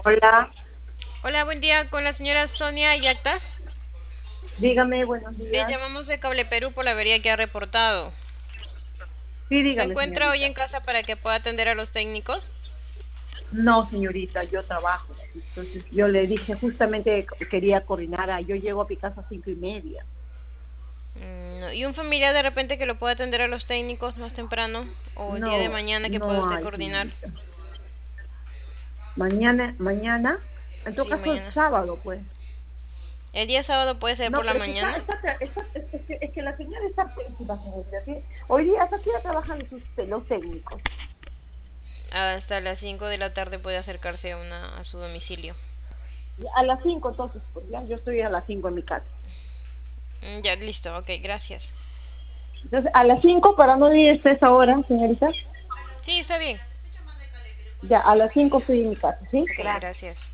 Hola, Hola, buen día con la señora Sonia Yacta. dígame, buenos Le días. llamamos de Cable Perú por la avería que ha reportado. Sí, ¿Se dígame, encuentra hoy señorita. en casa para que pueda atender a los técnicos? No, señorita, yo trabajo. Entonces yo le dije, justamente quería coordinar, yo llego a mi casa a 5:30. No. ¿Y un familiar de repente que lo pueda atender a los técnicos más temprano? ¿O el día de No, mañana que pueda no usted hay, coordinar? señorita. Mañana, en todo Sí, caso el mañana. sábado, pues. El día sábado puede ser por No, la pero es que, mañana. es que la señora está pésima, señorita. ¿Sí? Hoy día, ¿hasta qué hora trabajan los técnicos? Hasta las 5 de la tarde puede acercarse a su domicilio. A las 5, entonces, pues ya, yo estoy a las 5 en mi casa. Ya, listo, ok, gracias. Entonces, a las 5 para no ir a esa hora, señorita. Sí, está bien. Ya, a las 5 estoy en mi casa, ¿sí? Ok, Gracias. gracias.